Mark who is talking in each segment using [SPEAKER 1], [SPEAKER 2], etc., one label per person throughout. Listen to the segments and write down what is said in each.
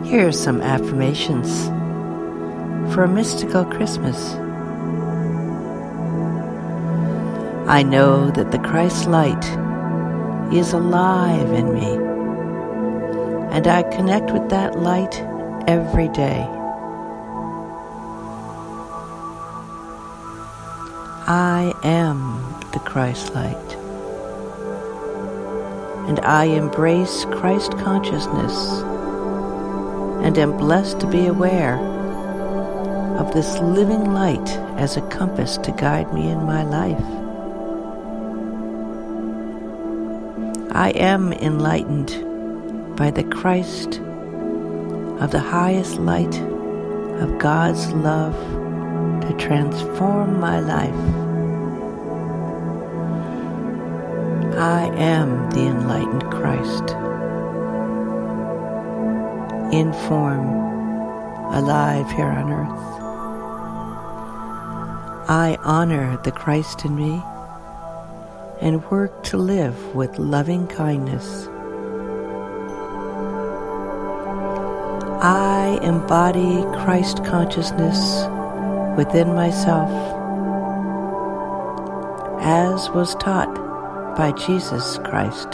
[SPEAKER 1] Here are some affirmations for a mystical Christmas. I know that the Christ light is alive in me, and I connect with that light every day. I am the Christ light, and I embrace Christ consciousness and am blessed to be aware of this living light as a compass to guide me in my life. I am enlightened by the Christ of the highest light of God's love to transform my life. I am the enlightened Christ, in form, alive here on earth. I honor the Christ in me and work to live with loving kindness. I embody Christ consciousness within myself, as was taught by Jesus Christ.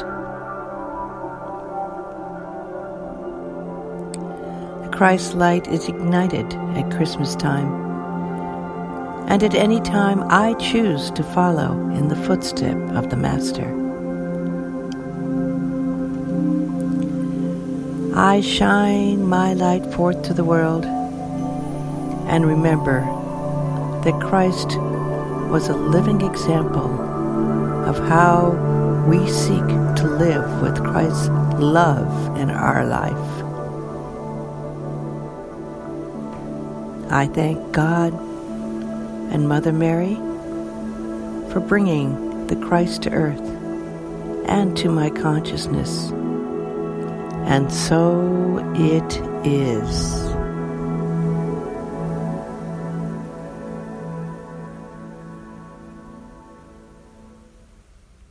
[SPEAKER 1] The Christ light is ignited at Christmas time, and at any time I choose to follow in the footstep of the Master. I shine my light forth to the world and remember that Christ was a living example of how we seek to live with Christ's love in our life. I thank God and Mother Mary for bringing the Christ to earth and to my consciousness. And so it is.